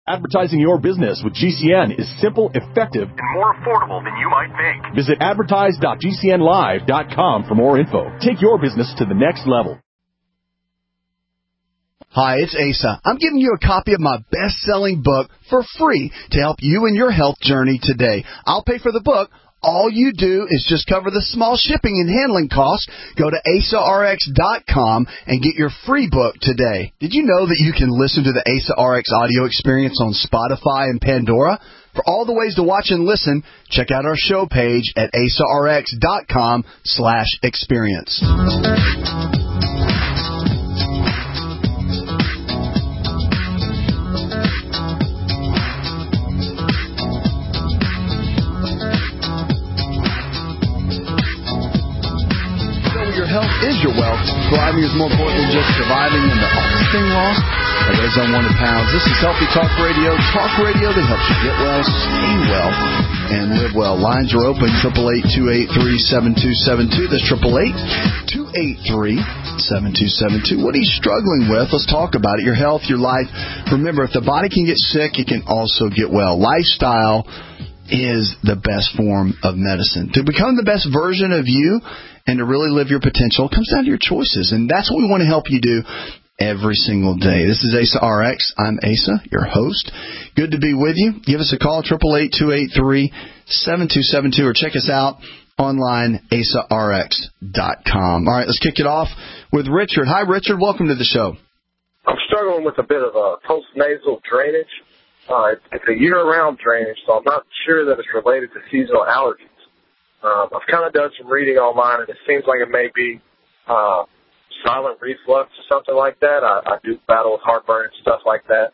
Advertising your business with GCN is simple, effective, and more affordable than you might think. Visit advertise.gcnlive.com for more info. Take your business to the next level. Hi, it's Asa. I'm giving you a copy of my best-selling book for free to help you in your health journey today. I'll pay for the book. All you do is just cover the small shipping and handling costs. Go to AsaRx.com and get your free book today. Did you know that you can listen to the Asa RX audio experience on Spotify and Pandora? For all the ways to watch and listen, check out our show page at AsaRx.com/experience. Is your wealth. Thriving is more important than just surviving, and the only thing lost are those unwanted pounds. This is Healthy Talk Radio that helps you get well, stay well, and live well. Lines are open, 888-283-7272. That's 888-283-7272. What are you struggling with? Let's talk about it. Your health, your life. Remember, if the body can get sick, it can also get well. Lifestyle is the best form of medicine. To become the best version of you and to really live your potential, it comes down to your choices. And that's what we want to help you do every single day. This is Asa RX. I'm Asa, your host. Good to be with you. Give us a call, 888-283-7272, or check us out online, asarx.com. All right, let's kick it off with Richard. Hi, Richard. Welcome to the show. I'm struggling with a bit of a postnasal drainage. It's a year-round drainage, so I'm not sure that it's related to seasonal allergies. I've kind of done some reading online, and it seems like it may be silent reflux or something like that. I do battle with heartburn and stuff like that.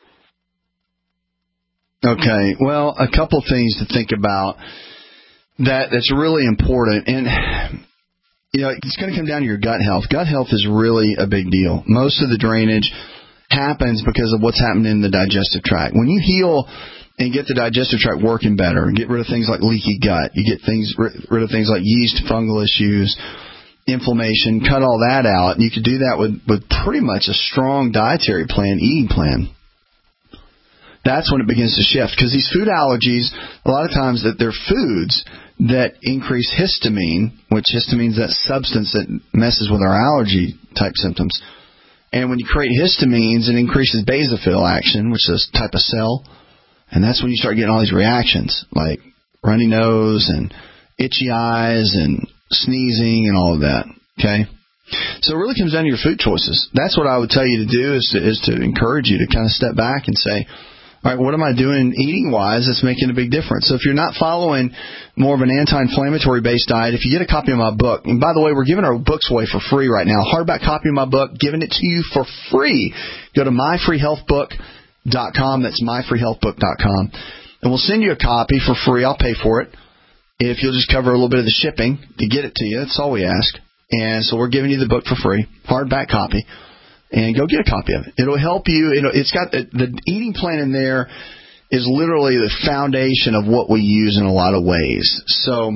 Okay, well, a couple things to think about that's really important. And, you know, it's going to come down to your gut health. Gut health is really a big deal. Most of the drainage happens because of what's happening in the digestive tract. When you heal and get the digestive tract working better, get rid of things like leaky gut, you get rid of things like yeast, fungal issues, inflammation, cut all that out. And you can do that with pretty much a strong dietary plan, eating plan. That's when it begins to shift, because these food allergies, a lot of times that they're foods that increase histamine, which histamine is that substance that messes with our allergy type symptoms. And when you create histamines, it increases basophil action, which is a type of cell. And that's when you start getting all these reactions, like runny nose and itchy eyes and sneezing and all of that. Okay? So it really comes down to your food choices. That's what I would tell you to do, is to encourage you to kind of step back and say, all right, what am I doing eating-wise that's making a big difference? So if you're not following more of an anti-inflammatory based diet, if you get a copy of my book, and by the way, we're giving our books away for free right now, hardback copy of my book, giving it to you for free. Go to myfreehealthbook.com. That's myfreehealthbook.com. And we'll send you a copy for free. I'll pay for it if you'll just cover a little bit of the shipping to get it to you. That's all we ask. And so we're giving you the book for free, hardback copy. And go get a copy of it. It'll help you. It's got the eating plan in there is literally the foundation of what we use in a lot of ways. So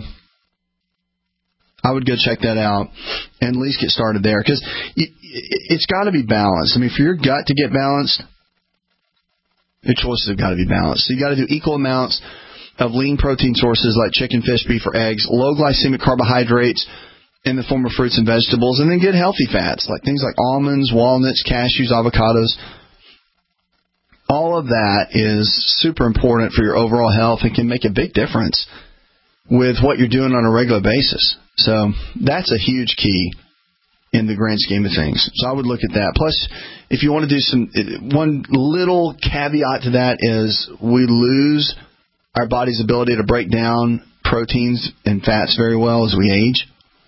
I would go check that out and at least get started there, because it's got to be balanced. I mean, for your gut to get balanced, your choices have got to be balanced. So you got to do equal amounts of lean protein sources like chicken, fish, beef, or eggs, low glycemic carbohydrates in the form of fruits and vegetables, and then get healthy fats like things like almonds, walnuts, cashews, avocados. All of that is super important for your overall health and can make a big difference with what you're doing on a regular basis. So that's a huge key in the grand scheme of things. So I would look at that. Plus, if you want to do one little caveat to that is we lose our body's ability to break down proteins and fats very well as we age.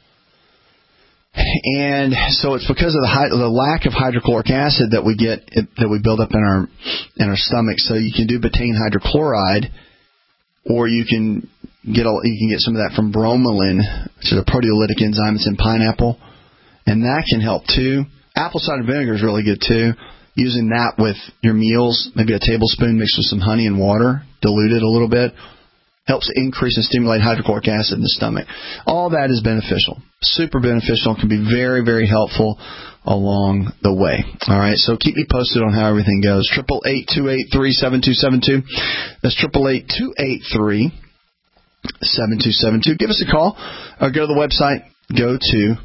And so it's because of the lack of hydrochloric acid that we build up in our stomach. So you can do betaine hydrochloride, or you can get some of that from bromelain, which is a proteolytic enzyme that's in pineapple, and that can help too. Apple cider vinegar is really good too. Using that with your meals, maybe a tablespoon mixed with some honey and water, diluted a little bit, helps increase and stimulate hydrochloric acid in the stomach. All that is beneficial, super beneficial, can be very, very helpful along the way. All right, so keep me posted on how everything goes. 888-283-7272. That's 888-283-7272. Give us a call or go to the website. Go to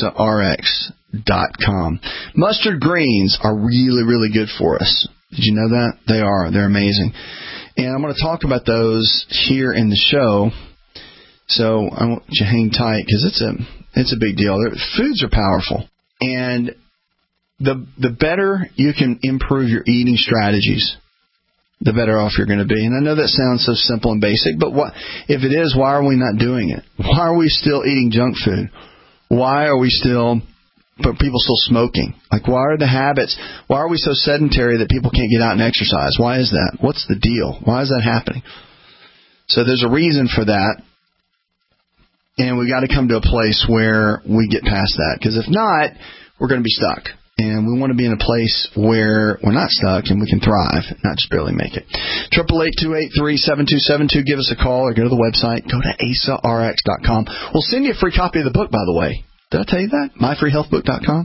AsaRx.com. Mustard greens are really, really good for us. Did you know that? They are. They're amazing. And I'm going to talk about those here in the show. So I want you to hang tight because it's a big deal. Foods are powerful. And the better you can improve your eating strategies, the better off you're going to be. And I know that sounds so simple and basic, but if it is, why are we not doing it? Why are we still eating junk food? Why are people still smoking? Like, why are the habits? Why are we so sedentary that people can't get out and exercise? Why is that? What's the deal? Why is that happening? So there's a reason for that. And we've got to come to a place where we get past that. Because if not, we're going to be stuck. And we want to be in a place where we're not stuck and we can thrive, not just barely make it. 888-283-7272. Give us a call or go to the website. Go to AsaRx.com. We'll send you a free copy of the book, by the way. Did I tell you that? MyFreeHealthBook.com.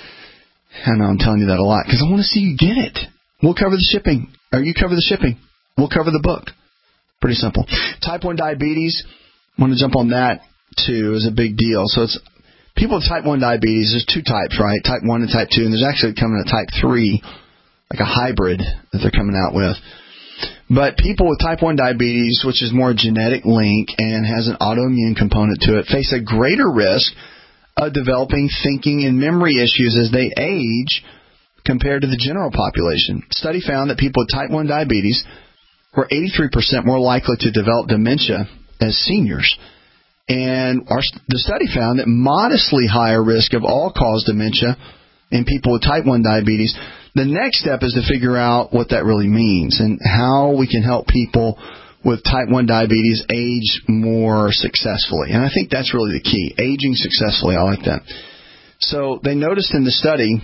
I know I'm telling you that a lot because I want to see you get it. We'll cover the shipping. Or you cover the shipping. We'll cover the book. Pretty simple. Type 1 diabetes. I want to jump on that, too, is a big deal. So it's people with type 1 diabetes, there's two types, right? Type 1 and type 2, and there's actually coming a type 3, like a hybrid that they're coming out with. But people with type 1 diabetes, which is more a genetic link and has an autoimmune component to it, face a greater risk of developing thinking and memory issues as they age compared to the general population. A study found that people with type 1 diabetes were 83% more likely to develop dementia as seniors. And the study found that modestly higher risk of all-cause dementia in people with type 1 diabetes. The next step is to figure out what that really means and how we can help people with type 1 diabetes age more successfully. And I think that's really the key, aging successfully. I like that. So they noticed in the study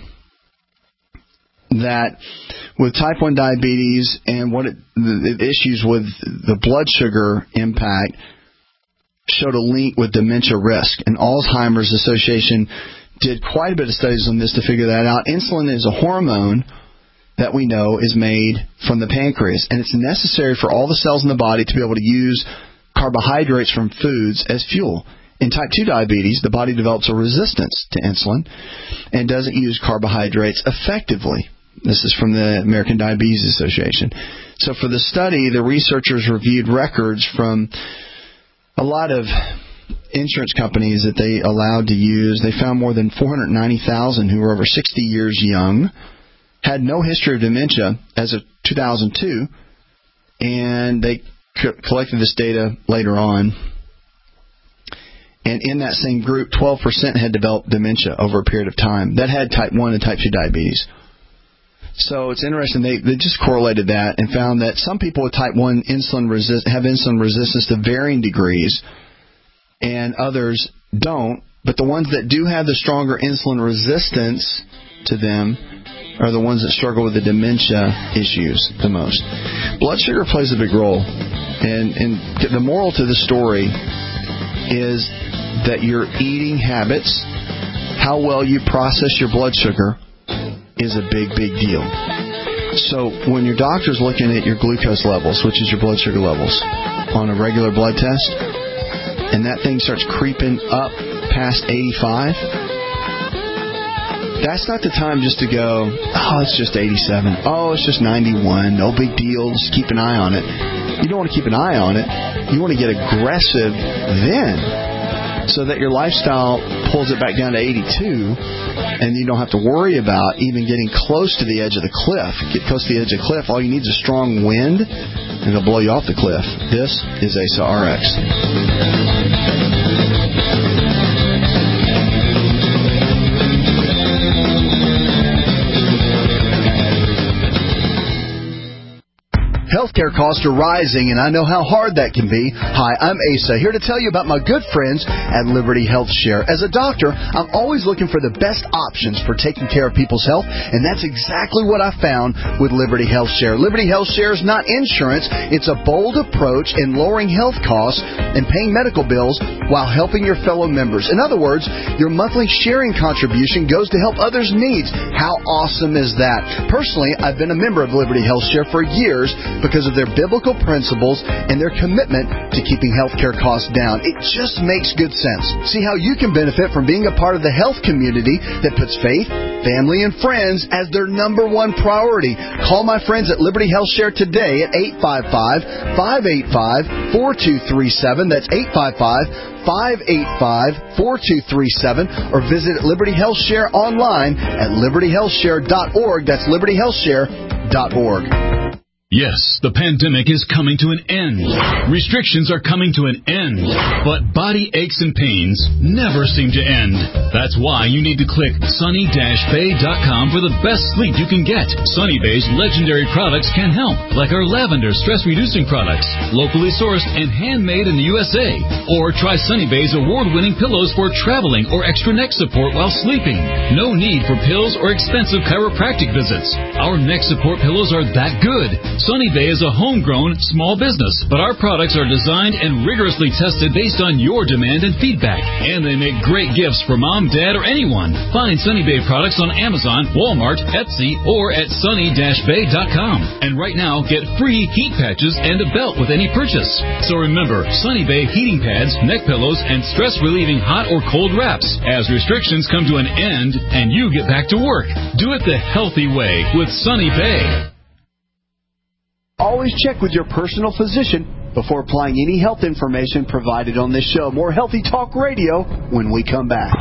that with type 1 diabetes and the issues with the blood sugar impact showed a link with dementia risk. And Alzheimer's Association did quite a bit of studies on this to figure that out. Insulin is a hormone that we know is made from the pancreas, and it's necessary for all the cells in the body to be able to use carbohydrates from foods as fuel. In type 2 diabetes, the body develops a resistance to insulin and doesn't use carbohydrates effectively. This is from the American Diabetes Association. So for the study, the researchers reviewed records from a lot of insurance companies that they allowed to use. They found more than 490,000 who were over 60 years young, had no history of dementia as of 2002, and they collected this data later on. And in that same group, 12% had developed dementia over a period of time that had type 1 and type 2 diabetes. So it's interesting. They just correlated that and found that some people with type 1 have insulin resistance to varying degrees, and others don't. But the ones that do have the stronger insulin resistance to them are the ones that struggle with the dementia issues the most. Blood sugar plays a big role. And the moral to the story is that your eating habits, how well you process your blood sugar, is a big, big deal. So when your doctor's looking at your glucose levels, which is your blood sugar levels, on a regular blood test, and that thing starts creeping up past 85, that's not the time just to go, oh, it's just 87. Oh, it's just 91. No big deal. Just keep an eye on it. You don't want to keep an eye on it. You want to get aggressive then, so that your lifestyle pulls it back down to 82, and you don't have to worry about even getting close to the edge of the cliff. Get close to the edge of the cliff, all you need is a strong wind, and it'll blow you off the cliff. This is Asa RX. Healthcare costs are rising, and I know how hard that can be. Hi, I'm Asa, here to tell you about my good friends at Liberty Health Share. As a doctor, I'm always looking for the best options for taking care of people's health, and that's exactly what I found with Liberty Health Share. Liberty Health Share is not insurance. It's a bold approach in lowering health costs and paying medical bills while helping your fellow members. In other words, your monthly sharing contribution goes to help others' needs. How awesome is that? Personally, I've been a member of Liberty Health Share for years because of their biblical principles and their commitment to keeping healthcare costs down. It just makes good sense. See how you can benefit from being a part of the health community that puts faith, family, and friends as their number one priority. Call my friends at Liberty Health Share today at 855-585-4237. That's 855-585-4237. Or visit Liberty Health Share online at libertyhealthshare.org. That's libertyhealthshare.org. Yes, the pandemic is coming to an end. Restrictions are coming to an end. But body aches and pains never seem to end. That's why you need to click sunny-bay.com for the best sleep you can get. Sunny Bay's legendary products can help, like our lavender stress-reducing products, locally sourced and handmade in the USA. Or try Sunny Bay's award-winning pillows for traveling or extra neck support while sleeping. No need for pills or expensive chiropractic visits. Our neck support pillows are that good. Sunny Bay is a homegrown small business, but our products are designed and rigorously tested based on your demand and feedback. And they make great gifts for mom, dad, or anyone. Find Sunny Bay products on Amazon, Walmart, Etsy, or at sunny-bay.com. And right now, get free heat patches and a belt with any purchase. So remember, Sunny Bay heating pads, neck pillows, and stress-relieving hot or cold wraps. As restrictions come to an end and you get back to work, do it the healthy way with Sunny Bay. Always check with your personal physician before applying any health information provided on this show. More Healthy Talk Radio when we come back.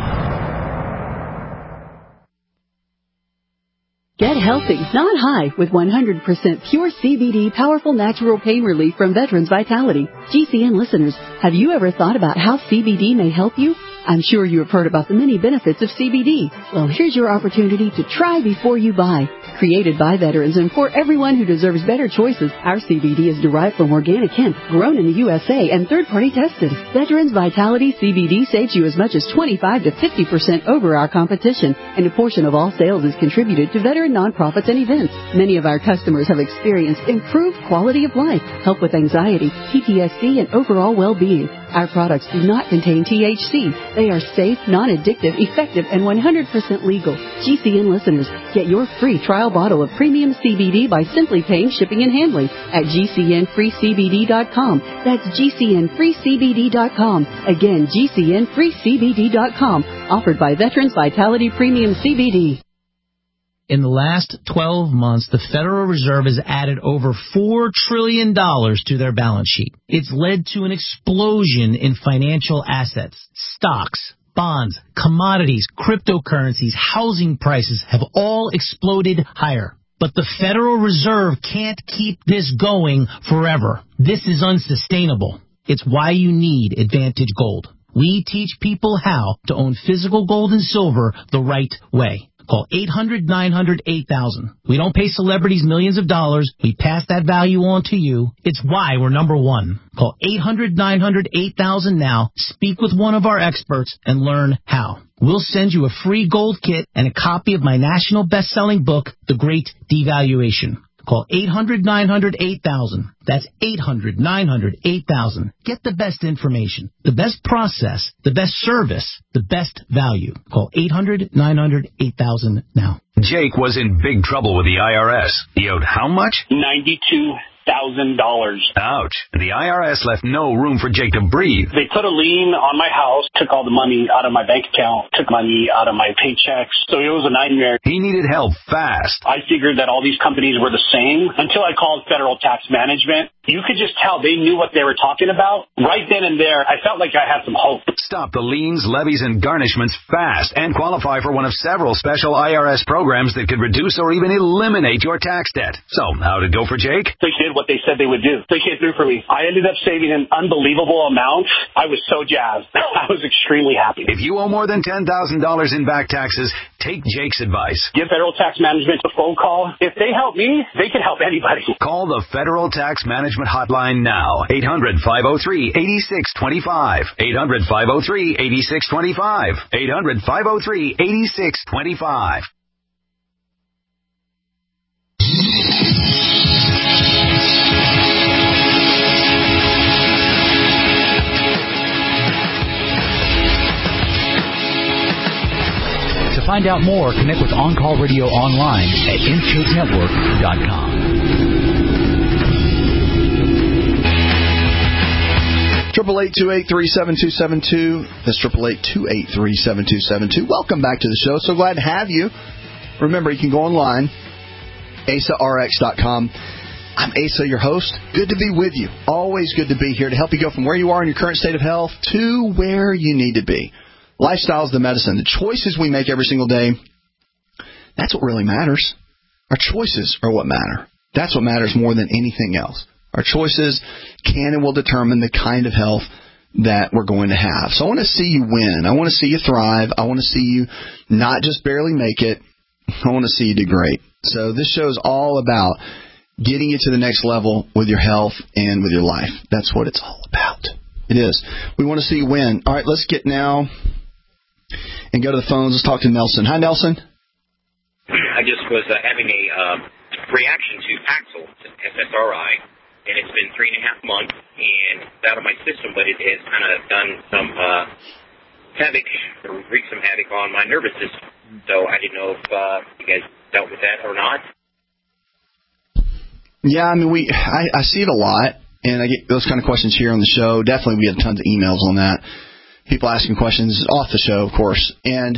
Get healthy, not high, with 100% pure CBD powerful natural pain relief from Veterans Vitality. GCN listeners, have you ever thought about how CBD may help you? I'm sure you have heard about the many benefits of CBD. Well, here's your opportunity to try before you buy. Created by veterans and for everyone who deserves better choices, our CBD is derived from organic hemp, grown in the USA, and third-party tested. Veterans Vitality CBD saves you as much as 25 to 50% over our competition, and a portion of all sales is contributed to veteran nonprofits and events. Many of our customers have experienced improved quality of life, help with anxiety, PTSD, and overall well-being. Our products do not contain THC. They are safe, non-addictive, effective, and 100% legal. GCN listeners, get your free trial bottle of premium CBD by simply paying shipping and handling at GCNFreeCBD.com. That's GCNFreeCBD.com. Again, GCNFreeCBD.com. Offered by Veterans Vitality Premium CBD. In the last 12 months, the Federal Reserve has added over $4 trillion to their balance sheet. It's led to an explosion in financial assets. Stocks, bonds, commodities, cryptocurrencies, housing prices have all exploded higher. But the Federal Reserve can't keep this going forever. This is unsustainable. It's why you need Advantage Gold. We teach people how to own physical gold and silver the right way. Call 800-900-8000. We don't pay celebrities millions of dollars. We pass that value on to you. It's why we're number one. Call 800-900-8000 now. Speak with one of our experts and learn how. We'll send you a free gold kit and a copy of my national best-selling book, The Great Devaluation. Call 800-900-8000. That's 800-900-8000. Get the best information, the best process, the best service, the best value. Call 800-900-8000 now. Jake was in big trouble with the IRS. He owed how much? $92,000. Ouch. The IRS left no room for Jake to breathe. They put a lien on my house, took all the money out of my bank account, took money out of my paychecks. So it was a nightmare. He needed help fast. I figured that all these companies were the same until I called Federal Tax Management. You could just tell they knew what they were talking about. Right then and there, I felt like I had some hope. Stop the liens, levies, and garnishments fast and qualify for one of several special IRS programs that could reduce or even eliminate your tax debt. So, how'd it go for Jake? They did what they said they would do. They came through for me. I ended up saving an unbelievable amount. I was so jazzed. I was extremely happy. If you owe more than $10,000 in back taxes, Take Jake's advice. Give Federal Tax Management a phone call. If they help me, they can help anybody. Call the Federal Tax Management Hotline now. 800-503-8625. 800-503-8625. 800-503-8625. To find out more, connect with On Call Radio online at InShapeNetwork.com. 888-283-7272. That's 888-283-7272. Welcome back to the show. So glad to have you. Remember, you can go online, AsaRx.com. I'm Asa, your host. Good to be with you. Always good to be here to help you go from where you are in your current state of health to where you need to be. Lifestyle is the medicine. The choices we make every single day, that's what really matters. Our choices are what matter. That's what matters more than anything else. Our choices can and will determine the kind of health that we're going to have. So I want to see you win. I want to see you thrive. I want to see you not just barely make it. I want to see you do great. So this show is all about getting you to the next level with your health and with your life. That's what it's all about. It is. We want to see you win. All right, let's get now and go to the phones. Let's talk to Nelson. Hi, Nelson. I just was having a reaction to Paxil, SSRI, and it's been 3.5 months, and it's out of my system, but it has kind of done some havoc, or wreaked some havoc on my nervous system. So I didn't know if you guys dealt with that or not. Yeah, I mean, I see it a lot, and I get those kind of questions here on the show. Definitely, we get tons of emails on that. People asking questions off the show, of course. And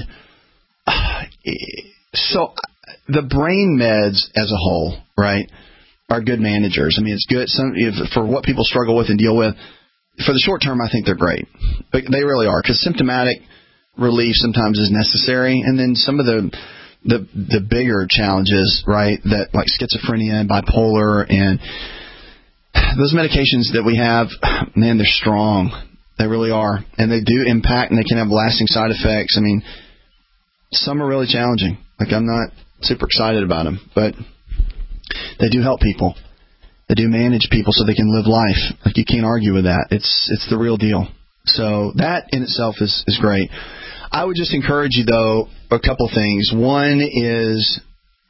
so the brain meds as a whole, right, are good managers. I mean, it's good for what people struggle with and deal with. For the short term, I think they're great. But they really are, because symptomatic relief sometimes is necessary. And then some of the bigger challenges, right, that like schizophrenia and bipolar and those medications that we have, man, they're strong. They really are. And they do impact, and they can have lasting side effects. I mean, some are really challenging. Like, I'm not super excited about them, but they do help people. They do manage people so they can live life. Like, you can't argue with that. It's the real deal. So that in itself is great. I would just encourage you, though, a couple things. One is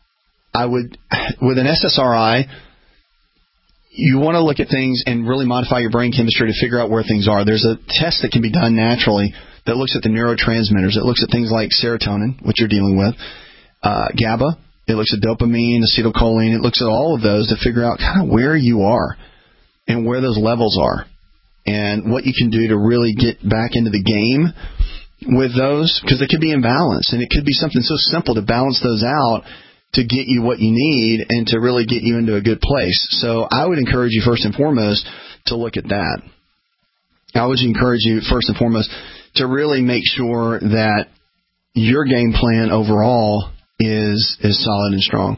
with an SSRI, you want to look at things and really modify your brain chemistry to figure out where things are. There's a test that can be done naturally that looks at the neurotransmitters. It looks at things like serotonin, which you're dealing with, GABA. It looks at dopamine, acetylcholine. It looks at all of those to figure out kind of where you are and where those levels are and what you can do to really get back into the game with those, because they could be imbalanced, and it could be something so simple to balance those out to get you what you need and to really get you into a good place. So I would encourage you first and foremost to look at that. I would encourage you first and foremost to really make sure that your game plan overall is solid and strong.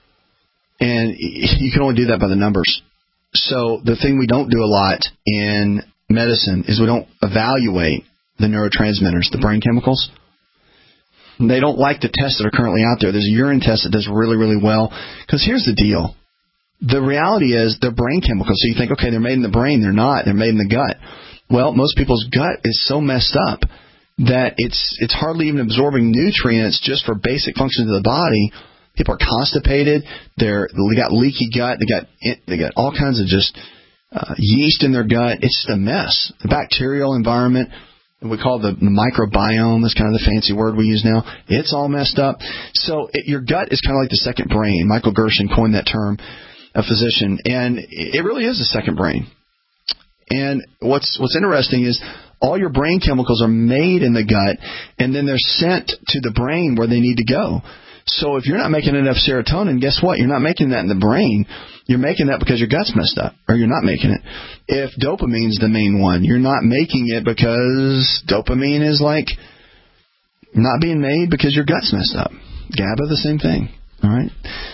And you can only do that by the numbers. So the thing we don't do a lot in medicine is we don't evaluate the neurotransmitters, the brain chemicals. They don't like the tests that are currently out there. There's a urine test that does really, really well. Because here's the deal. The reality is they're brain chemicals. So you think, okay, they're made in the brain. They're not. They're made in the gut. Well, most people's gut is so messed up that it's hardly even absorbing nutrients just for basic functions of the body. People are constipated. They got leaky gut. They got all kinds of just yeast in their gut. It's just a mess. The bacterial environment, we call the microbiome, that's kind of the fancy word we use now. It's all messed up. So your gut is kind of like the second brain. Michael Gershon coined that term, a physician, and it really is a second brain. And what's interesting is all your brain chemicals are made in the gut, and then they're sent to the brain where they need to go. So if you're not making enough serotonin, guess what? You're not making that in the brain. You're making that because your gut's messed up, or you're not making it. If dopamine's the main one, you're not making it because dopamine is like not being made because your gut's messed up. GABA, the same thing. All right?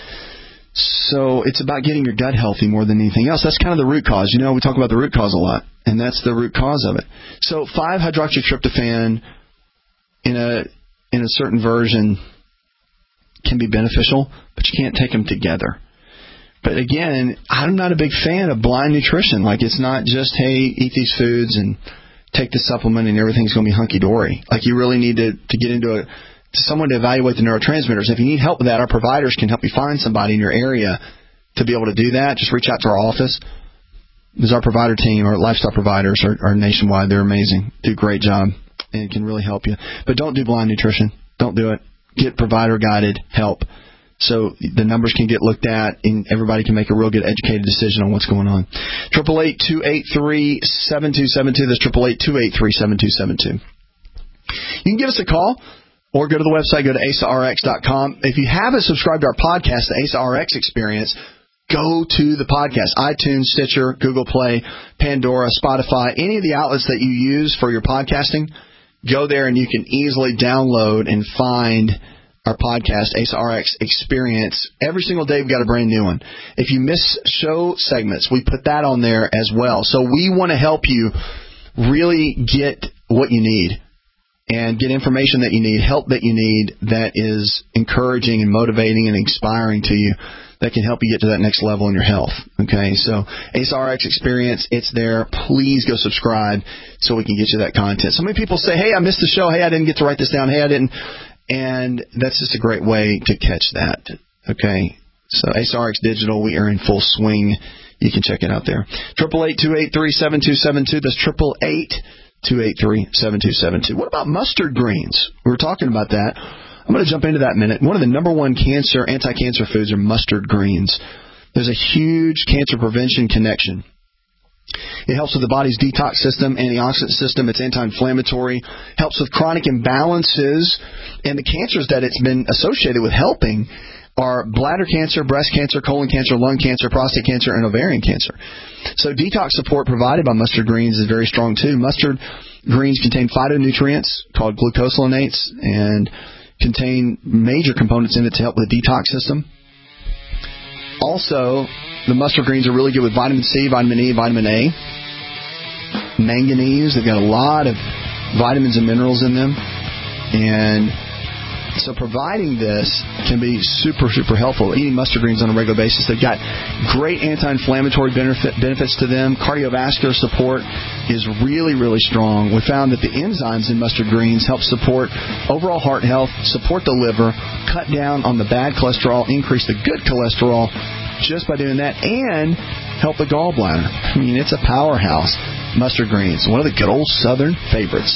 So it's about getting your gut healthy more than anything else. That's kind of the root cause. You know, we talk about the root cause a lot, and that's the root cause of it. So 5-hydroxytryptophan in a certain version can be beneficial, but you can't take them together. But again, I'm not a big fan of blind nutrition. Like, it's not just, hey, eat these foods and take the supplement and everything's going to be hunky-dory. Like, you really need to get into someone to evaluate the neurotransmitters. If you need help with that, our providers can help you find somebody in your area to be able to do that. Just reach out to our office. Because our provider team, our lifestyle providers are nationwide. They're amazing. Do a great job and can really help you. But don't do blind nutrition. Don't do it. Get provider-guided help so the numbers can get looked at and everybody can make a real good educated decision on what's going on. 888-283-7272. That's 888-283-7272. You can give us a call or go to the website, go to AsaRx.com. If you haven't subscribed to our podcast, the Asa RX Experience, go to the podcast, iTunes, Stitcher, Google Play, Pandora, Spotify, any of the outlets that you use for your podcasting. Go there and you can easily download and find our podcast, Asa RX Experience. Every single day we've got a brand new one. If you miss show segments, we put that on there as well. So we want to help you really get what you need and get information that you need, help that you need that is encouraging and motivating and inspiring to you, that can help you get to that next level in your health. Okay, so Asa RX Experience, it's there. Please go subscribe so we can get you that content. So many people say, hey, I missed the show. Hey, I didn't get to write this down. Hey, I didn't. And that's just a great way to catch that. Okay, so Asa RX Digital, we are in full swing. You can check it out there. 888-283-7272. That's 888-283-7272. What about mustard greens? We were talking about that. I'm going to jump into that in a minute. One of the number one anti-cancer foods are mustard greens. There's a huge cancer prevention connection. It helps with the body's detox system, antioxidant system. It's anti-inflammatory. Helps with chronic imbalances. And the cancers that it's been associated with helping are bladder cancer, breast cancer, colon cancer, lung cancer, prostate cancer, and ovarian cancer. So detox support provided by mustard greens is very strong too. Mustard greens contain phytonutrients called glucosinolates and contain major components in it to help with the detox system. Also, the mustard greens are really good with vitamin C, vitamin E, vitamin A, manganese. They've got a lot of vitamins and minerals in them. And so providing this can be super, super helpful. Eating mustard greens on a regular basis. They've got great anti-inflammatory benefits to them. Cardiovascular support is really, really strong. We found that the enzymes in mustard greens help support overall heart health, support the liver, cut down on the bad cholesterol, increase the good cholesterol just by doing that, and help the gallbladder. I mean, it's a powerhouse. Mustard greens, one of the good old Southern favorites.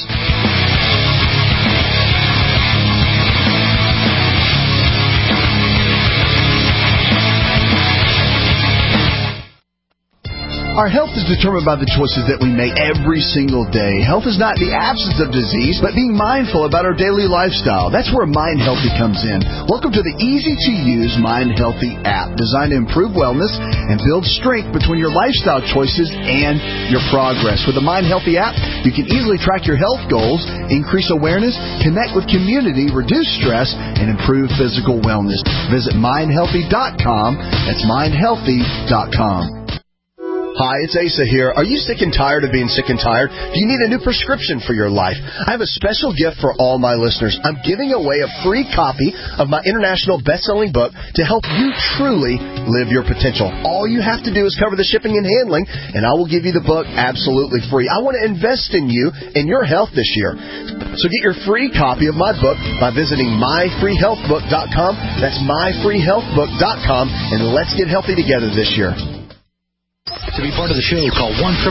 Our health is determined by the choices that we make every single day. Health is not the absence of disease, but being mindful about our daily lifestyle. That's where Mind Healthy comes in. Welcome to the easy-to-use Mind Healthy app, designed to improve wellness and build strength between your lifestyle choices and your progress. With the Mind Healthy app, you can easily track your health goals, increase awareness, connect with community, reduce stress, and improve physical wellness. Visit mindhealthy.com. That's mindhealthy.com. Hi, it's Asa here. Are you sick and tired of being sick and tired? Do you need a new prescription for your life? I have a special gift for all my listeners. I'm giving away a free copy of my international best-selling book to help you truly live your potential. All you have to do is cover the shipping and handling, and I will give you the book absolutely free. I want to invest in you and your health this year. So get your free copy of my book by visiting myfreehealthbook.com. That's myfreehealthbook.com, and let's get healthy together this year. To be part of the show, call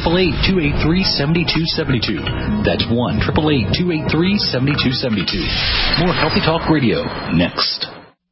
1-888-283-7272. That's 1-888-283-7272. More Healthy Talk Radio next.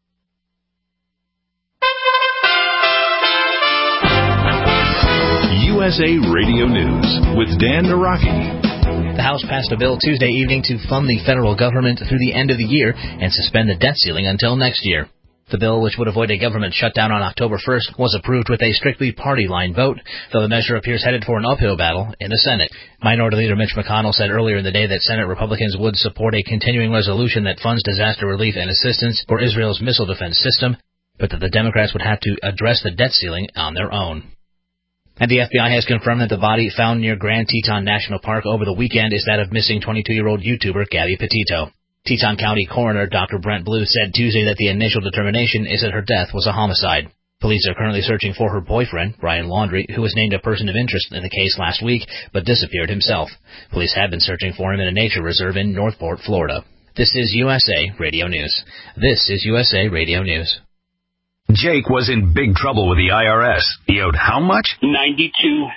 USA Radio News with Dan Naraki. The House passed a bill Tuesday evening to fund the federal government through the end of the year and suspend the debt ceiling until next year. The bill, which would avoid a government shutdown on October 1st, was approved with a strictly party-line vote, though the measure appears headed for an uphill battle in the Senate. Minority Leader Mitch McConnell said earlier in the day that Senate Republicans would support a continuing resolution that funds disaster relief and assistance for Israel's missile defense system, but that the Democrats would have to address the debt ceiling on their own. And the FBI has confirmed that the body found near Grand Teton National Park over the weekend is that of missing 22-year-old YouTuber Gabby Petito. Teton County Coroner Dr. Brent Blue said Tuesday that the initial determination is that her death was a homicide. Police are currently searching for her boyfriend, Brian Laundrie, who was named a person of interest in the case last week, but disappeared himself. Police have been searching for him in a nature reserve in Northport, Florida. This is USA Radio News. This is USA Radio News. Jake was in big trouble with the IRS. He owed how much? $92,000.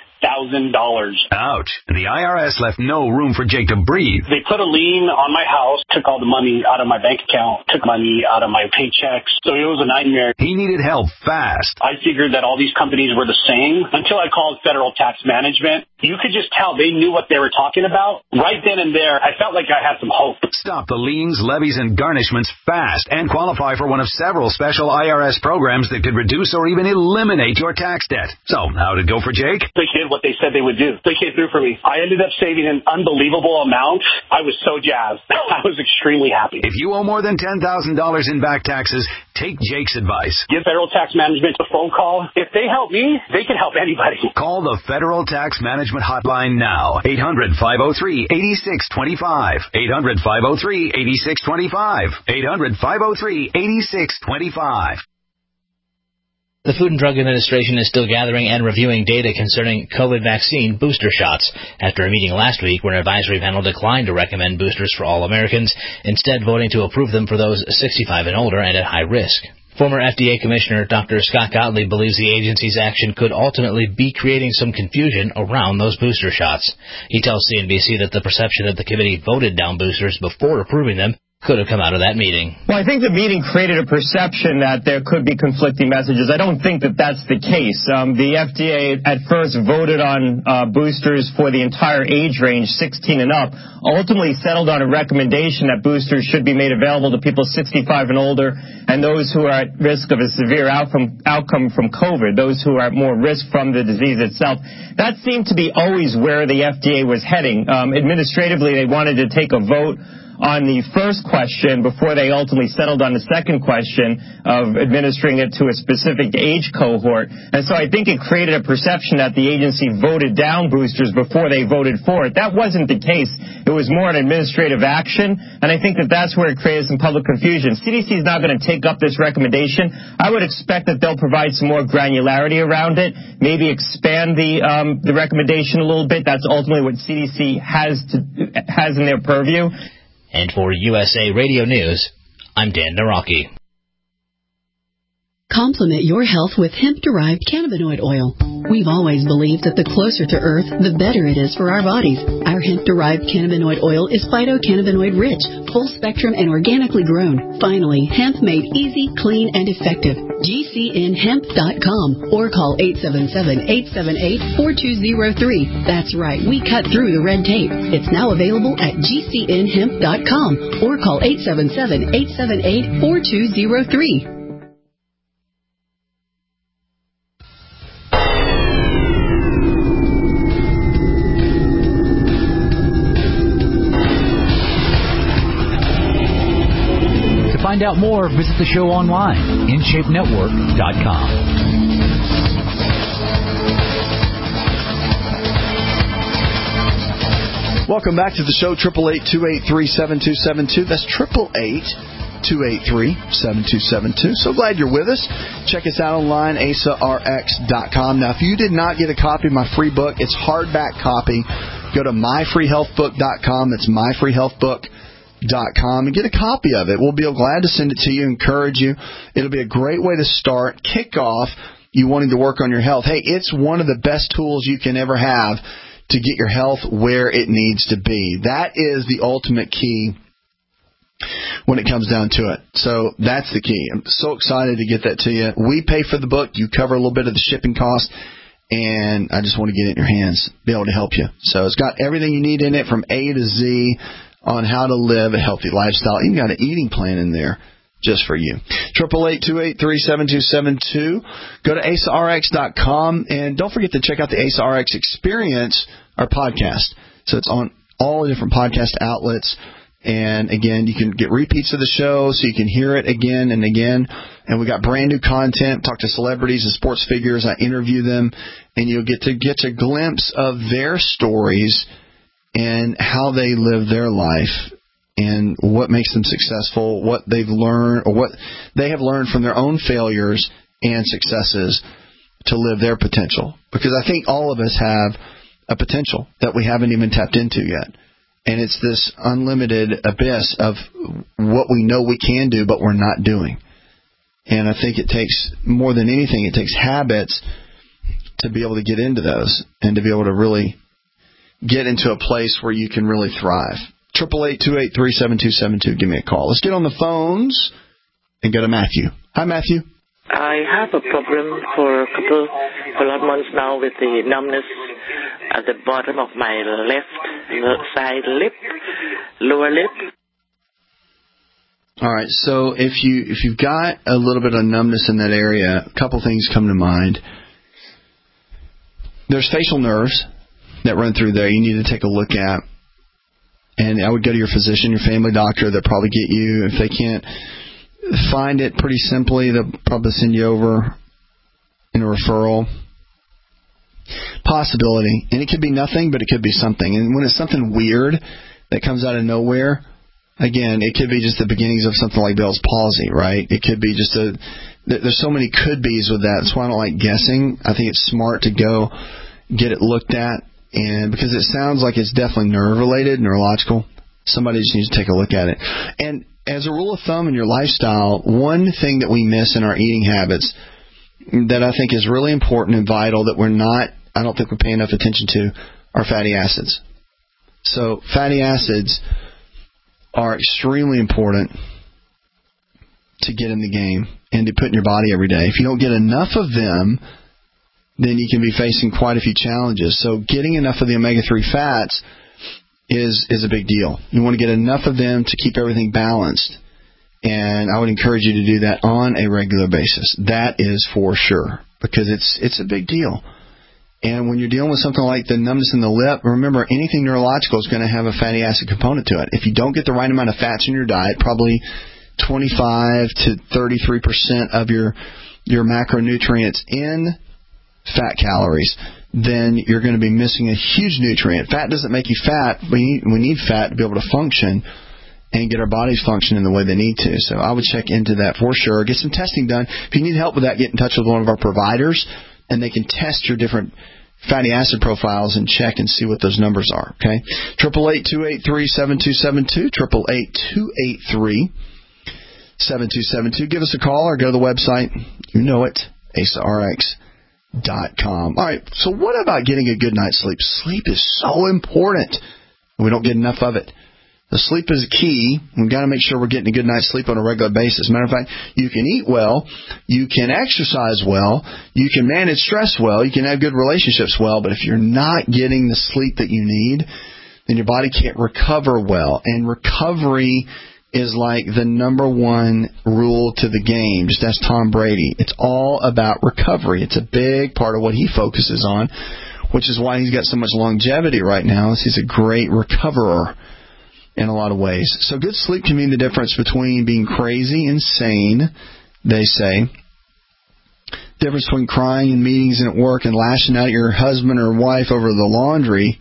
Ouch. And the IRS left no room for Jake to breathe. They put a lien on my house, took all the money out of my bank account, took money out of my paychecks. So it was a nightmare. He needed help fast. I figured that all these companies were the same until I called Federal Tax Management. You could just tell they knew what they were talking about. Right then and there, I felt like I had some hope. Stop the liens, levies, and garnishments fast and qualify for one of several special IRS programs that could reduce or even eliminate your tax debt. So, how'd it go for Jake? They did what they said they would do. They came through for me. I ended up saving an unbelievable amount. I was so jazzed. I was extremely happy. If you owe more than $10,000 in back taxes, take Jake's advice. Give Federal Tax Management a phone call. If they help me, they can help anybody. Call the Federal Tax Management Hotline now. 800-503-8625. 800-503-8625. 800-503-8625. The Food and Drug Administration is still gathering and reviewing data concerning COVID vaccine booster shots after a meeting last week where an advisory panel declined to recommend boosters for all Americans, instead voting to approve them for those 65 and older and at high risk. Former FDA Commissioner Dr. Scott Gottlieb believes the agency's action could ultimately be creating some confusion around those booster shots. He tells CNBC that the perception that the committee voted down boosters before approving them could have come out of that meeting. Well, I think the meeting created a perception that there could be conflicting messages. I don't think that that's the case. The FDA at first voted on boosters for the entire age range, 16 and up, ultimately settled on a recommendation that boosters should be made available to people 65 and older and those who are at risk of a severe outcome from COVID, those who are at more risk from the disease itself. That seemed to be always where the FDA was heading. Administratively, they wanted to take a vote on the first question before they ultimately settled on the second question of administering it to a specific age cohort. And so I think it created a perception that the agency voted down boosters before they voted for it. That wasn't the case. It was more an administrative action, and I think that that's where it created some public confusion. CDC is not going to take up this recommendation. I would expect that they'll provide some more granularity around it, maybe expand the recommendation a little bit. That's ultimately what CDC has in their purview. And for USA Radio News, I'm Dan Naraki. Complement your health with hemp-derived cannabinoid oil. We've always believed that the closer to Earth, the better it is for our bodies. Our hemp-derived cannabinoid oil is phytocannabinoid-rich, full-spectrum, and organically grown. Finally, hemp made easy, clean, and effective. GCNhemp.com or call 877-878-4203. That's right, we cut through the red tape. It's now available at GCNhemp.com or call 877-878-4203. Find out more, visit the show online, InShapeNetwork.com. Welcome back to the show, 888-283-7272. That's 888-283-7272. So glad you're with us. Check us out online, AsaRx.com. Now, if you did not get a copy of my free book, it's hardback copy. Go to myfreehealthbook.com. It's myfreehealthbook.com and get a copy of it. We'll be glad to send it to you, encourage you. It'll be a great way to start, kick off you wanting to work on your health. Hey, it's one of the best tools you can ever have to get your health where it needs to be. That is the ultimate key when it comes down to it. So that's the key. I'm so excited to get that to you. We pay for the book. You cover a little bit of the shipping cost, and I just want to get it in your hands, be able to help you. So it's got everything you need in it from A to Z on how to live a healthy lifestyle. Even got an eating plan in there just for you. 888-283-7272. Go to AsaRx.com, and don't forget to check out the AsaRx Experience, our podcast. So it's on all the different podcast outlets. And, again, you can get repeats of the show so you can hear it again and again. And we got brand new content. Talk to celebrities and sports figures. I interview them, and you'll get a glimpse of their stories and how they live their life and what makes them successful, what they've learned, or what they have learned from their own failures and successes to live their potential. Because I think all of us have a potential that we haven't even tapped into yet. And it's this unlimited abyss of what we know we can do, but we're not doing. And I think it takes, more than anything, it takes habits to be able to get into those and to be able to really get into a place where you can really thrive. 888-283-7272. Give me a call. Let's get on the phones and go to Matthew. Hi, Matthew. I have a problem for a lot of months now with the numbness at the bottom of my left side lip, lower lip. All right, so if you've got a little bit of numbness in that area, a couple things come to mind. There's facial nerves that run through there you need to take a look at. And I would go to your physician, your family doctor. They'll probably get you. If they can't find it pretty simply, they'll probably send you over in a referral. Possibility. And it could be nothing, but it could be something. And when it's something weird that comes out of nowhere, again, it could be just the beginnings of something like Bell's palsy, right? It could be just there's so many could-bes with that. That's why I don't like guessing. I think it's smart to go get it looked at. And because it sounds like it's definitely nerve-related, neurological, somebody just needs to take a look at it. And as a rule of thumb in your lifestyle, one thing that we miss in our eating habits that I think is really important and vital that I don't think we're paying enough attention to, are fatty acids. So fatty acids are extremely important to get in the game and to put in your body every day. If you don't get enough of them, then you can be facing quite a few challenges. So getting enough of the omega-3 fats is a big deal. You want to get enough of them to keep everything balanced. And I would encourage you to do that on a regular basis. That is for sure, because it's a big deal. And when you're dealing with something like the numbness in the lip, remember, anything neurological is going to have a fatty acid component to it. If you don't get the right amount of fats in your diet, probably 25 to 33% of your macronutrients in fat calories, then you're going to be missing a huge nutrient. Fat doesn't make you fat. We need fat to be able to function and get our bodies functioning the way they need to. So I would check into that for sure. Get some testing done. If you need help with that, get in touch with one of our providers, and they can test your different fatty acid profiles and check and see what those numbers are. Okay? 888-283-7272. 888-283-7272. Give us a call or go to the website. You know it, AceRx.com. All right, so what about getting a good night's sleep? Sleep is so important. We don't get enough of it. The sleep is key. We've got to make sure we're getting a good night's sleep on a regular basis. Matter of fact, you can eat well, you can exercise well, you can manage stress well, you can have good relationships well, but if you're not getting the sleep that you need, then your body can't recover well. And recovery is like the number one rule to the game. Just ask Tom Brady. It's all about recovery. It's a big part of what he focuses on, which is why he's got so much longevity right now. He's a great recoverer in a lot of ways. So good sleep can mean the difference between being crazy and sane, they say. The difference between crying in meetings and at work and lashing out at your husband or wife over the laundry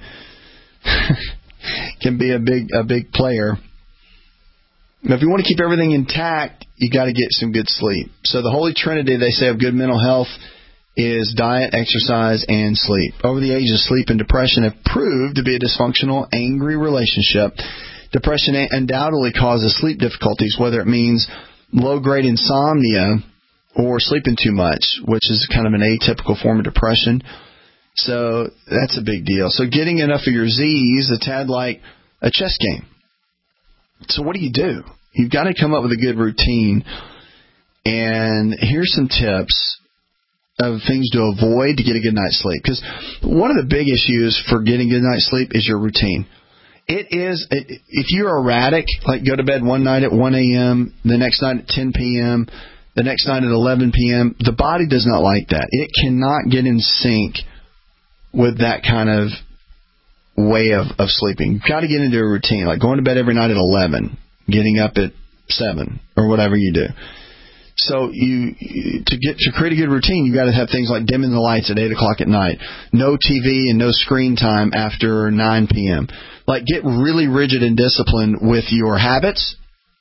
can be a big player. Now, if you want to keep everything intact, you got to get some good sleep. So the Holy Trinity, they say, of good mental health is diet, exercise, and sleep. Over the ages, sleep and depression have proved to be a dysfunctional, angry relationship. Depression undoubtedly causes sleep difficulties, whether it means low-grade insomnia or sleeping too much, which is kind of an atypical form of depression. So that's a big deal. So getting enough of your Z's, a tad like a chess game. So what do? You've got to come up with a good routine. And here's some tips of things to avoid to get a good night's sleep. Because one of the big issues for getting good night's sleep is your routine. If you're erratic, like go to bed one night at 1 a.m., the next night at 10 p.m., the next night at 11 p.m., the body does not like that. It cannot get in sync with that kind of way of sleeping. You've got to get into a routine, like going to bed every night at 11, getting up at 7, or whatever you do. So to create a good routine, you got to have things like dimming the lights at 8 o'clock at night, no TV and no screen time after 9 p.m. Like, get really rigid and disciplined with your habits,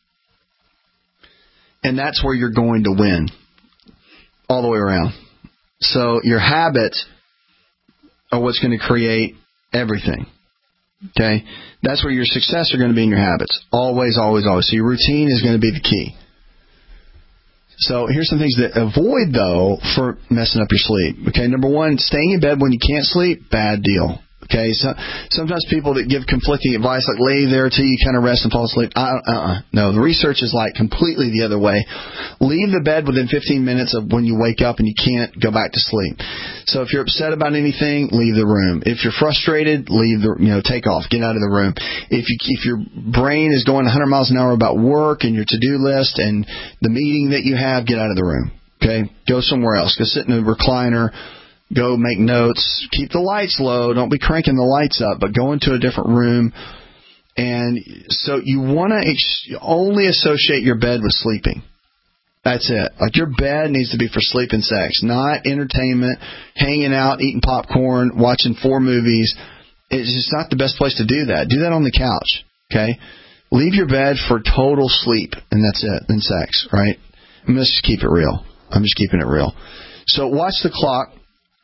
and that's where you're going to win all the way around. So your habits are what's going to create everything. Okay? That's where your success are going to be in your habits. Always, always, always. So your routine is going to be the key. So here's some things that avoid, though, for messing up your sleep. Okay, number one, staying in bed when you can't sleep, bad deal. Okay, so sometimes people that give conflicting advice, like lay there till you kind of rest and fall asleep. No, the research is like completely the other way. Leave the bed within 15 minutes of when you wake up and you can't go back to sleep. So if you're upset about anything, leave the room. If you're frustrated, take off, get out of the room. If your brain is going 100 miles an hour about work and your to-do list and the meeting that you have, get out of the room. Okay, go somewhere else. Go sit in a recliner. Go make notes. Keep the lights low. Don't be cranking the lights up, but go into a different room. And so you want to only associate your bed with sleeping. That's it. Like, your bed needs to be for sleep and sex, not entertainment, hanging out, eating popcorn, watching 4 movies. It's just not the best place to do that. Do that on the couch, okay? Leave your bed for total sleep, and that's it, and sex, right? Let's just keep it real. I'm just keeping it real. So watch the clock.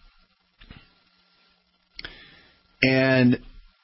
And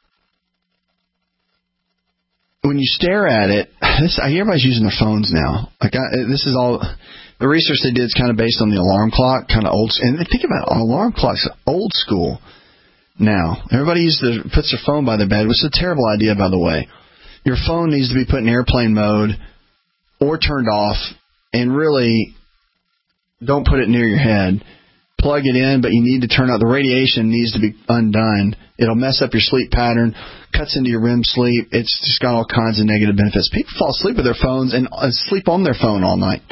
when you stare at it, everybody's using their phones now. This is all the research they did is kind of based on the alarm clock, kind of old. And think about it, alarm clocks, old school. Now everybody puts their phone by their bed, which is a terrible idea, by the way. Your phone needs to be put in airplane mode or turned off, and really don't put it near your head. Plug it in, but you need to turn out the radiation needs to be undone. It'll mess up your sleep pattern, cuts into your REM sleep. It's just got all kinds of negative benefits. People fall asleep with their phones and sleep on their phone all night.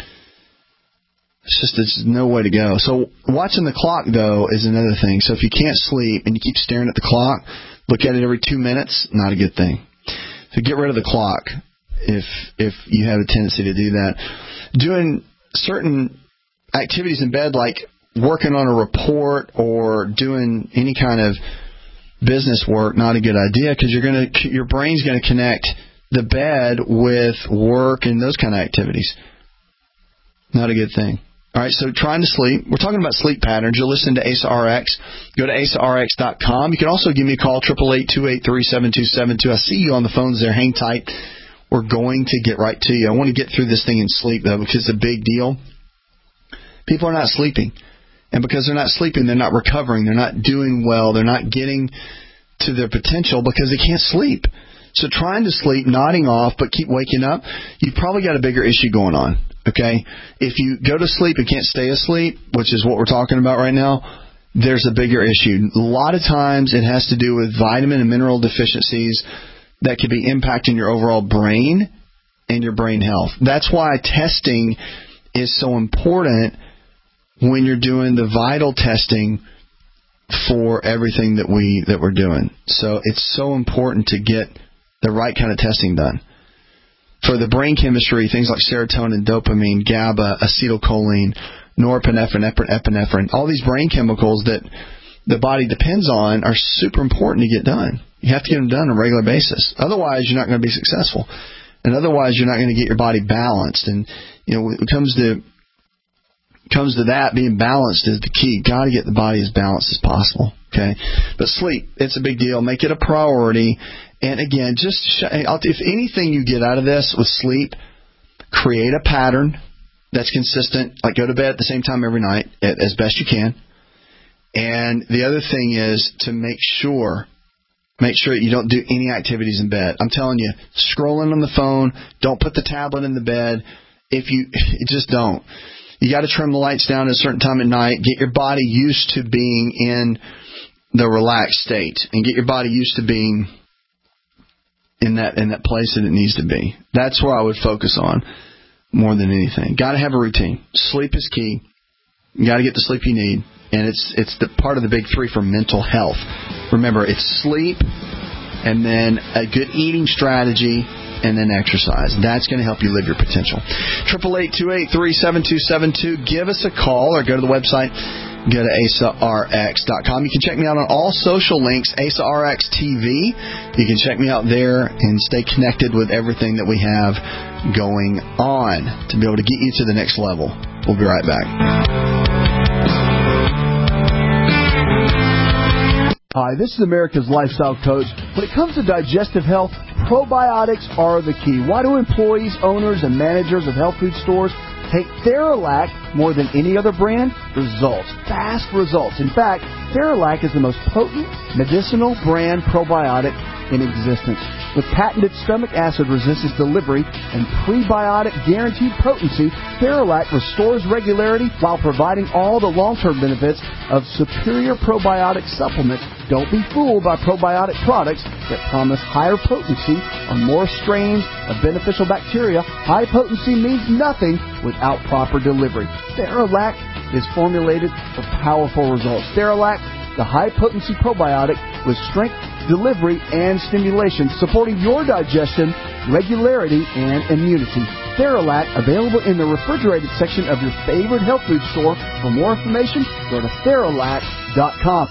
It's no way to go. So watching the clock, though, is another thing. So if you can't sleep and you keep staring at the clock, look at it every 2 minutes, not a good thing. So get rid of the clock if you have a tendency to do that. Doing certain activities in bed, like working on a report or doing any kind of business work, not a good idea, because your brain's going to connect the bed with work and those kind of activities. Not a good thing. All right, so trying to sleep. We're talking about sleep patterns. You're listening to Asa RX. Go to asarx.com. You can also give me a call, 888-283-7272. I see you on the phones there. Hang tight. We're going to get right to you. I want to get through this thing in sleep, though, because it's a big deal. People are not sleeping. And because they're not sleeping, they're not recovering. They're not doing well. They're not getting to their potential because they can't sleep. So trying to sleep, nodding off, but keep waking up, you've probably got a bigger issue going on. Okay? If you go to sleep and can't stay asleep, which is what we're talking about right now, there's a bigger issue. A lot of times it has to do with vitamin and mineral deficiencies that could be impacting your overall brain and your brain health. That's why testing is so important when you're doing the vital testing for everything that we're doing. So it's so important to get the right kind of testing done. For the brain chemistry, things like serotonin, dopamine, GABA, acetylcholine, norepinephrine, epinephrine, all these brain chemicals that the body depends on are super important to get done. You have to get them done on a regular basis. Otherwise, you're not going to be successful. And otherwise, you're not going to get your body balanced. And, when it comes to that, being balanced is the key. Got to get the body as balanced as possible. Okay, but sleep, it's a big deal. Make it a priority. And again, if anything you get out of this with sleep, create a pattern that's consistent. Like, go to bed at the same time every night as best you can. And the other thing is to make sure that you don't do any activities in bed. I'm telling you, scrolling on the phone, don't put the tablet in the bed. Just don't. You got to trim the lights down at a certain time at night. Get your body used to being in the relaxed state, and get your body used to being in that place that it needs to be. That's where I would focus on more than anything. Got to have a routine. Sleep is key. You got to get the sleep you need, and it's the part of the big three for mental health. Remember, it's sleep, and then a good eating strategy, and then exercise. That's going to help you live your potential. 888-283-7272. Give us a call or go to the website. Go to AsaRx.com. You can check me out on all social links, AsaRx TV. You can check me out there and stay connected with everything that we have going on to be able to get you to the next level. We'll be right back. Hi, this is America's Lifestyle Coach. When it comes to digestive health, probiotics are the key. Why do employees, owners, and managers of health food stores take Theralac more than any other brand? Results. Fast results. In fact, Theralac is the most potent medicinal brand probiotic in existence. With patented stomach acid resistance delivery and prebiotic guaranteed potency, Theralac restores regularity while providing all the long-term benefits of superior probiotic supplements. Don't be fooled by probiotic products that promise higher potency or more strains of beneficial bacteria. High potency means nothing without proper delivery. Theralac is formulated for powerful results. Theralac, the high-potency probiotic with strength, delivery, and stimulation, supporting your digestion, regularity, and immunity. Theralac, available in the refrigerated section of your favorite health food store. For more information, go to Theralac.com.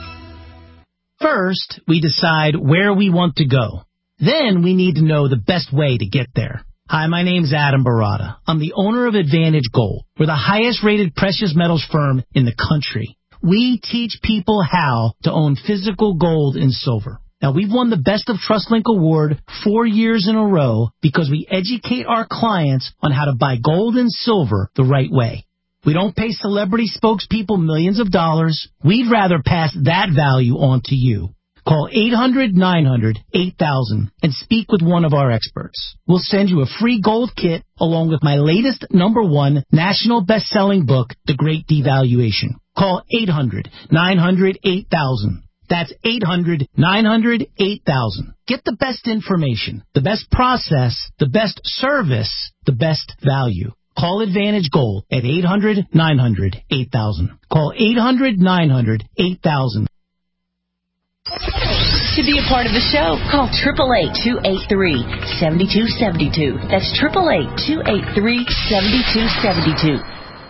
First, we decide where we want to go. Then we need to know the best way to get there. Hi, my name's Adam Barada. I'm the owner of Advantage Gold. We're the highest-rated precious metals firm in the country. We teach people how to own physical gold and silver. Now, we've won the Best of TrustLink Award 4 years in a row because we educate our clients on how to buy gold and silver the right way. We don't pay celebrity spokespeople millions of dollars. We'd rather pass that value on to you. Call 800-900-8000 and speak with one of our experts. We'll send you a free gold kit along with my latest #1 national best-selling book, The Great Devaluation. Call 800-900-8000. That's 800-900-8000. Get the best information, the best process, the best service, the best value. Call Advantage Gold at 800-900-8000. Call 800-900-8000. To be a part of the show, call 888-283-7272. That's 888-283-7272.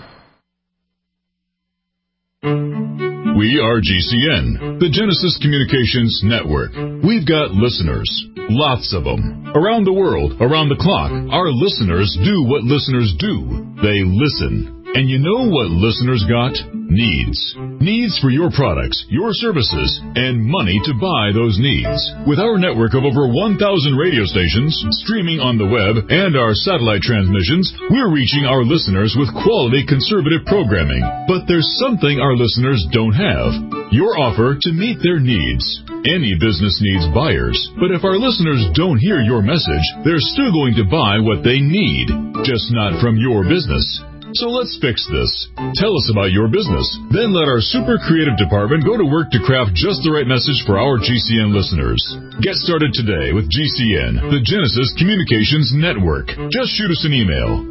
We are GCN, the Genesis Communications Network. We've got listeners, lots of them. Around the world, around the clock, our listeners do what listeners do. They listen. And you know what listeners got? Needs. Needs for your products, your services, and money to buy those needs. With our network of over 1,000 radio stations, streaming on the web, and our satellite transmissions, we're reaching our listeners with quality conservative programming. But there's something our listeners don't have. Your offer to meet their needs. Any business needs buyers, but if our listeners don't hear your message, they're still going to buy what they need, just not from your business. So let's fix this. Tell us about your business. Then let our super creative department go to work to craft just the right message for our GCN listeners. Get started today with GCN, the Genesis Communications Network. Just shoot us an email.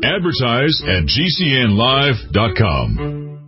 Advertise@GCNlive.com.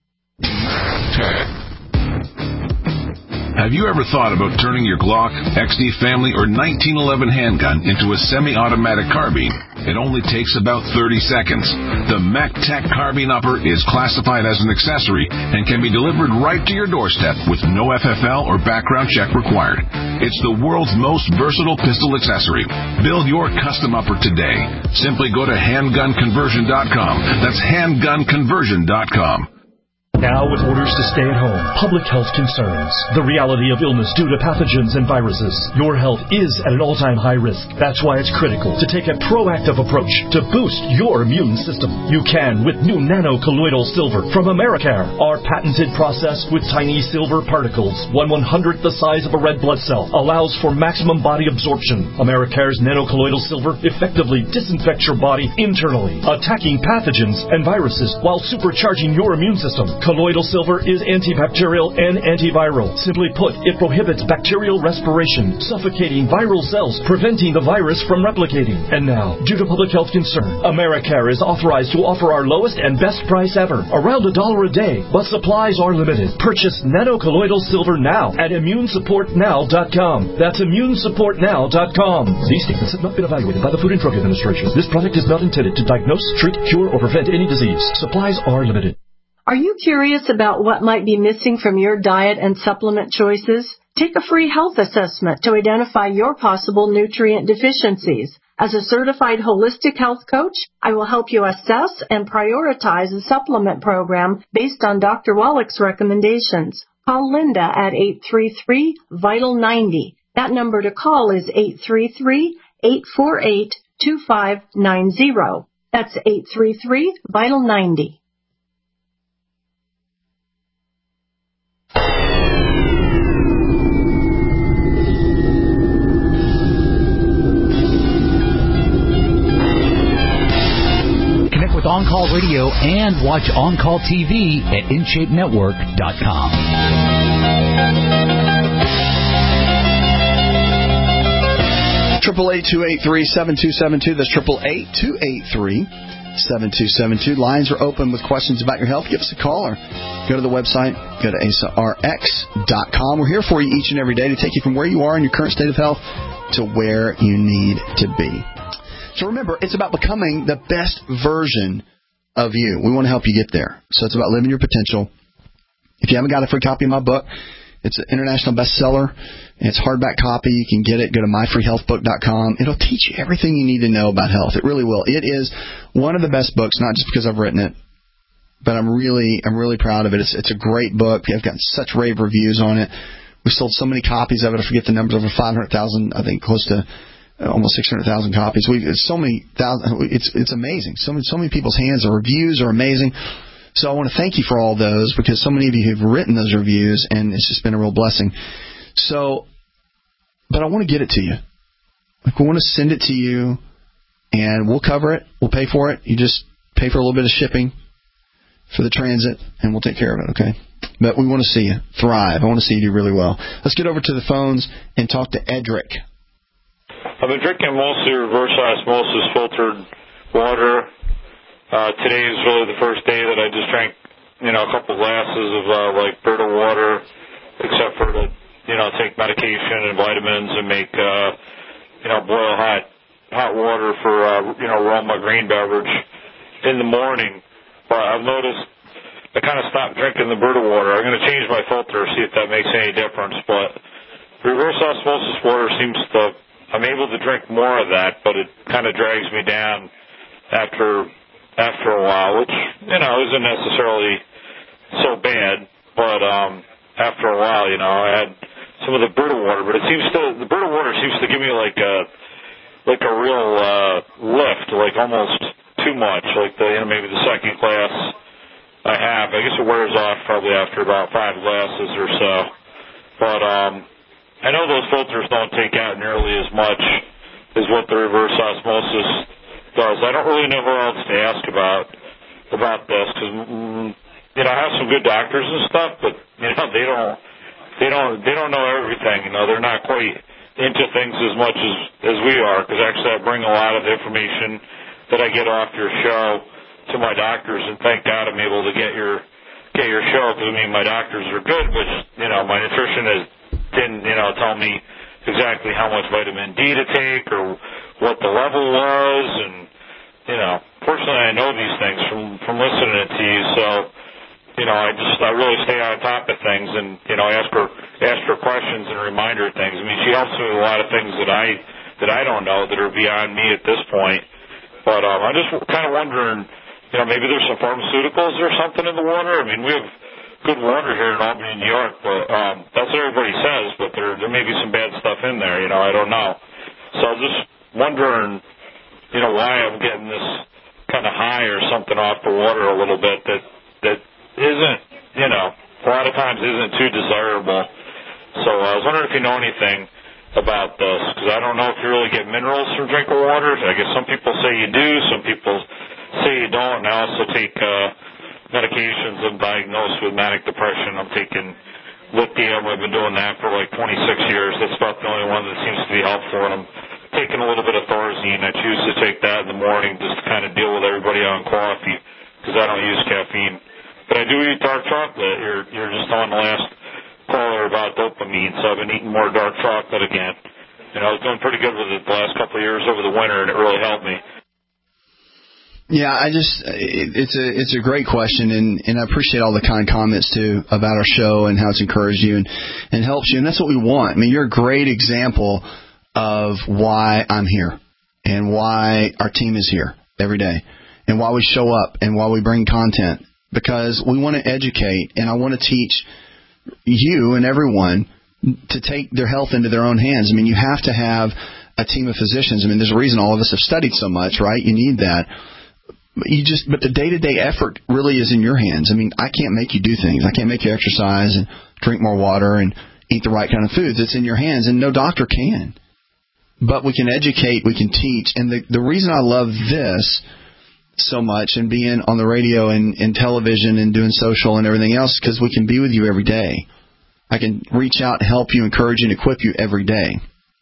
Have you ever thought about turning your Glock, XD Family, or 1911 handgun into a semi-automatic carbine? It only takes about 30 seconds. The MacTech Carbine Upper is classified as an accessory and can be delivered right to your doorstep with no FFL or background check required. It's the world's most versatile pistol accessory. Build your custom upper today. Simply go to handgunconversion.com. That's handgunconversion.com. Now with orders to stay at home, public health concerns, the reality of illness due to pathogens and viruses, your health is at an all-time high risk. That's why it's critical to take a proactive approach to boost your immune system. You can with new nano-colloidal silver from Americare. Our patented process with tiny silver particles, 1/100th the size of a red blood cell, allows for maximum body absorption. Americare's nano-colloidal silver effectively disinfects your body internally, attacking pathogens and viruses while supercharging your immune system. Colloidal silver is antibacterial and antiviral. Simply put, it prohibits bacterial respiration, suffocating viral cells, preventing the virus from replicating. And now, due to public health concern, AmeriCare is authorized to offer our lowest and best price ever, around $1 a day, but supplies are limited. Purchase nanocolloidal silver now at immunesupportnow.com. That's immunesupportnow.com. These statements have not been evaluated by the Food and Drug Administration. This product is not intended to diagnose, treat, cure, or prevent any disease. Supplies are limited. Are you curious about what might be missing from your diet and supplement choices? Take a free health assessment to identify your possible nutrient deficiencies. As a certified holistic health coach, I will help you assess and prioritize a supplement program based on Dr. Wallach's recommendations. Call Linda at 833-VITAL-90. That number to call is 833-848-2590. That's 833-VITAL-90. With On-Call Radio and watch On-Call TV at InShapeNetwork.com. 888-283-7272. That's 888-283-7272. Lines are open with questions about your health. Give us a call or go to the website. Go to AsaRx.com. We're here for you each and every day to take you from where you are in your current state of health to where you need to be. So remember, it's about becoming the best version of you. We want to help you get there. So it's about living your potential. If you haven't got a free copy of my book, it's an international bestseller. It's hardback copy. You can get it. Go to myfreehealthbook.com. It'll teach you everything you need to know about health. It really will. It is one of the best books, not just because I've written it, but I'm really proud of it. It's a great book. I've gotten such rave reviews on it. We sold so many copies of it. I forget the numbers, over 500,000, I think close to almost 600,000 copies. It's so many thousand. It's amazing. So many people's hands. The reviews are amazing. So I want to thank you for all those, because so many of you have written those reviews, and it's just been a real blessing. So, but I want to get it to you. Like, we want to send it to you, and we'll cover it. We'll pay for it. You just pay for a little bit of shipping for the transit, and we'll take care of it. Okay. But we want to see you thrive. I want to see you do really well. Let's get over to the phones and talk to Edric. I've been drinking mostly reverse osmosis filtered water. Today is really the first day that I just drank, a couple glasses of like Brita water, except for to, take medication and vitamins and make, boil hot water for, Roma green beverage in the morning. But I've noticed I kind of stopped drinking the Brita water. I'm going to change my filter, see if that makes any difference. But reverse osmosis water seems to, I'm able to drink more of that, but it kind of drags me down after a while, which, isn't necessarily so bad. But after a while, I had some of the Brita water, but the Brita water seems to give me like a real lift, like almost too much, like maybe the second glass I have. I guess it wears off probably after about 5 glasses or so. But I know those filters don't take out nearly as much as what the reverse osmosis does. I don't really know who else to ask about this, because I have some good doctors and stuff, but they don't know everything. They're not quite into things as much as we are, because actually I bring a lot of information that I get off your show to my doctors, and thank God I'm able to get your show, because my doctors are good, but my nutritionist didn't tell me exactly how much vitamin D to take or what the level was, and fortunately I know these things from listening to you, so I really stay on top of things, and ask her questions and remind her things. She helps me with a lot of things that I don't know that are beyond me at this point. But I'm just kind of wondering, maybe there's some pharmaceuticals or something in the water. We have good water here in Albany, New York, but that's what everybody says. But there may be some bad stuff in there. I don't know. So I'm just wondering, why I'm getting this kind of high or something off the water a little bit that isn't, a lot of times isn't too desirable. So I was wondering if you know anything about this, because I don't know if you really get minerals from drinking water. I guess some people say you do, some people say you don't, and I also take medications. I'm diagnosed with manic depression. I'm taking lithium. I've been doing that for like 26 years. That's about the only one that seems to be helpful. And I'm taking a little bit of Thorazine. I choose to take that in the morning just to kind of deal with everybody on coffee because I don't use caffeine. But I do eat dark chocolate. You're just on the last caller about dopamine, so I've been eating more dark chocolate again. I was doing pretty good with it the last couple of years over the winter, and it really helped me. Yeah, it's a great question, and I appreciate all the kind comments too about our show and how it's encouraged you and helps you, and that's what we want. I mean, you're a great example of why I'm here and why our team is here every day and why we show up and why we bring content, because we want to educate, and I want to teach you and everyone to take their health into their own hands. I mean, you have to have a team of physicians. I mean, there's a reason all of us have studied so much, right? You need that. But the day-to-day effort really is in your hands. I mean, I can't make you do things. I can't make you exercise and drink more water and eat the right kind of foods. It's in your hands, and no doctor can. But we can educate, we can teach. And the reason I love this so much and being on the radio and television and doing social and everything else is because we can be with you every day. I can reach out, help you, encourage you, and equip you every day.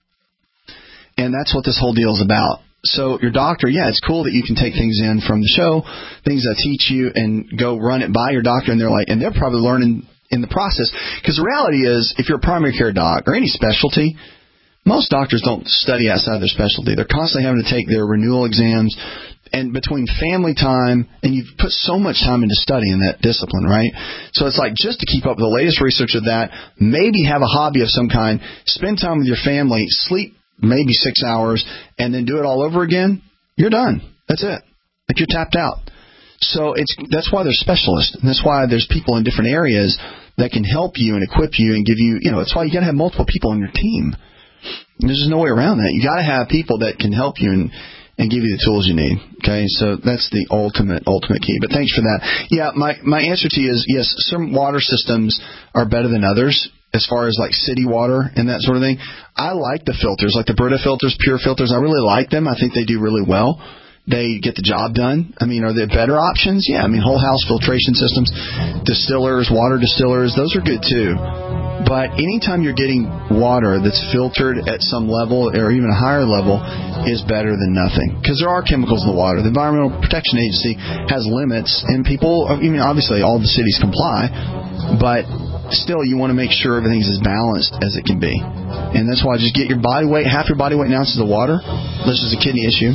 And that's what this whole deal is about. So your doctor, yeah, it's cool that you can take things in from the show, things I teach you, and go run it by your doctor, and they're probably learning in the process. Because the reality is, if you're a primary care doc or any specialty, most doctors don't study outside their specialty. They're constantly having to take their renewal exams, and between family time, and you've put so much time into studying that discipline, right? So it's like just to keep up with the latest research of that, maybe have a hobby of some kind, spend time with your family, sleep maybe 6 hours, and then do it all over again, you're done. That's it. Like you're tapped out. So that's why there's specialists, and that's why there's people in different areas that can help you and equip you and give you, it's why you got to have multiple people on your team. There's just no way around that. You got to have people that can help you and give you the tools you need. Okay, so that's the ultimate key. But thanks for that. Yeah, my answer to you is yes, some water systems are better than others as far as like city water and that sort of thing. I like the filters, like the Brita filters, Pure filters. I really like them. I think they do really well. They get the job done. I mean, are there better options? Yeah, I mean, whole house filtration systems, distillers, water distillers, those are good too. But anytime you're getting water that's filtered at some level or even a higher level is better than nothing. Because there are chemicals in the water. The Environmental Protection Agency has limits, and people, obviously all the cities comply, but still you want to make sure everything's as balanced as it can be. And that's why just get your body weight, half your body weight in ounces of water. This is a kidney issue.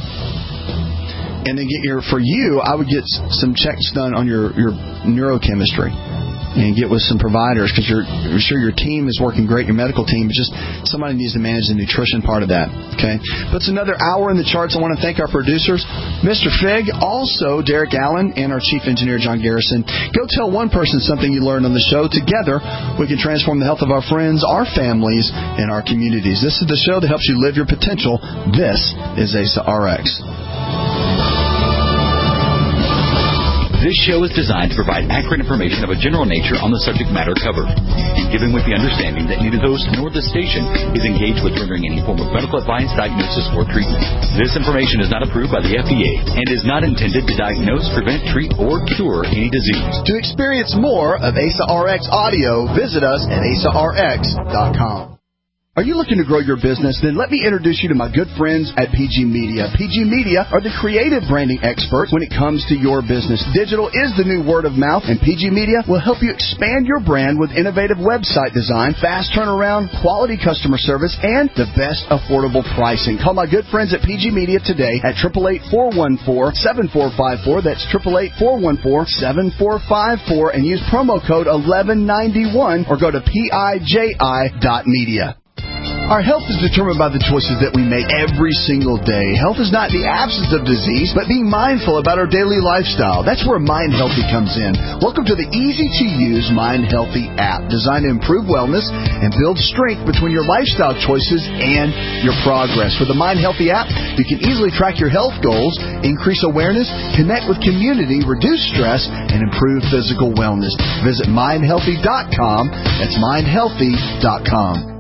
And then for you, I would get some checks done on your neurochemistry and get with some providers, because you're sure your team is working great, your medical team, but just somebody needs to manage the nutrition part of that. Okay, but it's another hour in the charts. I want to thank our producers, Mr. Fig, also Derek Allen, and our chief engineer, John Garrison. Go tell one person something you learned on the show. Together, we can transform the health of our friends, our families, and our communities. This is the show that helps you live your potential. This is ASA RX. This show is designed to provide accurate information of a general nature on the subject matter covered, and given with the understanding that neither host nor the station is engaged with rendering any form of medical advice, diagnosis, or treatment. This information is not approved by the FDA and is not intended to diagnose, prevent, treat, or cure any disease. To experience more of ASA RX audio, visit us at asarx.com. Are you looking to grow your business? Then let me introduce you to my good friends at PG Media. PG Media are the creative branding experts when it comes to your business. Digital is the new word of mouth, and PG Media will help you expand your brand with innovative website design, fast turnaround, quality customer service, and the best affordable pricing. Call my good friends at PG Media today at 888-414-7454. That's 888-414-7454, and use promo code 1191 or go to piji.media. Our health is determined by the choices that we make every single day. Health is not the absence of disease, but being mindful about our daily lifestyle. That's where Mind Healthy comes in. Welcome to the easy-to-use Mind Healthy app, designed to improve wellness and build strength between your lifestyle choices and your progress. With the Mind Healthy app, you can easily track your health goals, increase awareness, connect with community, reduce stress, and improve physical wellness. Visit mindhealthy.com. That's mindhealthy.com.